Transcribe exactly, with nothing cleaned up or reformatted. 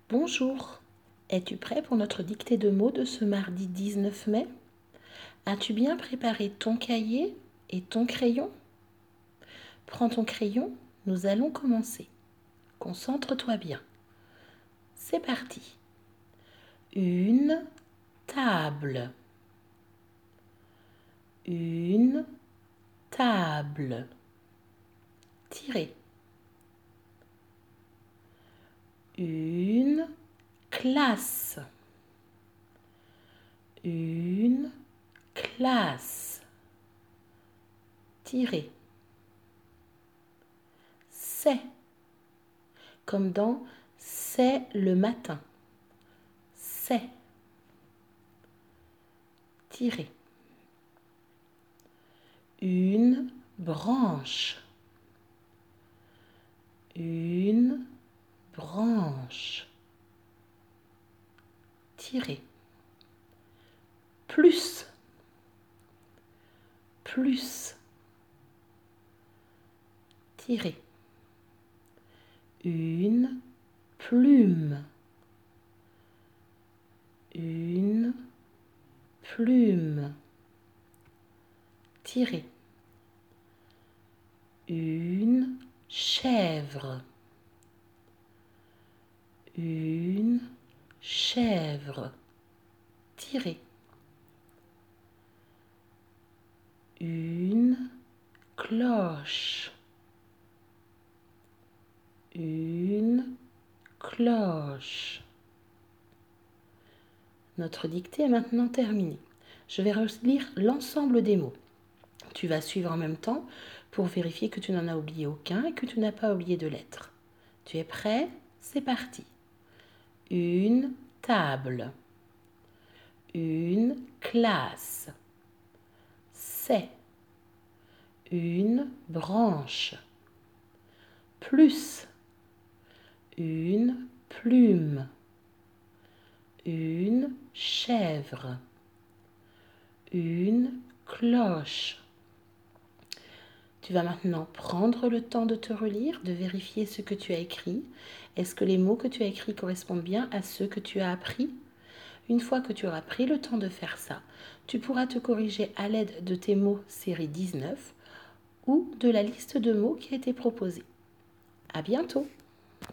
Bonjour, es-tu prêt pour notre dictée de mots de ce mardi dix-neuf mai? As-tu bien préparé ton cahier et ton crayon? Prends ton crayon, nous allons commencer. Concentre-toi bien. C'est parti. Une table. Une table. Tirez. Une classe. Une classe. Tirez. C'est, comme dans c'est le matin. C'est. Tirez. Une branche. Une branche. Tirez. Plus. Plus. Tirez. Une plume. Une plume. Tirez. Une chèvre. Une chèvre. Tirez. Une cloche. Une cloche. Notre dictée est maintenant terminée. Je vais relire l'ensemble des mots. Tu vas suivre en même temps pour vérifier que tu n'en as oublié aucun et que tu n'as pas oublié de lettres. Tu es prêt? C'est parti. Une table. Une classe. C'est. Une branche. Plus. Une plume. Une chèvre. Une cloche. Tu vas maintenant prendre le temps de te relire, de vérifier ce que tu as écrit. Est-ce que les mots que tu as écrits correspondent bien à ceux que tu as appris? Une fois que tu auras pris le temps de faire ça, tu pourras te corriger à l'aide de tes mots série dix-neuf ou de la liste de mots qui a été proposée. À bientôt!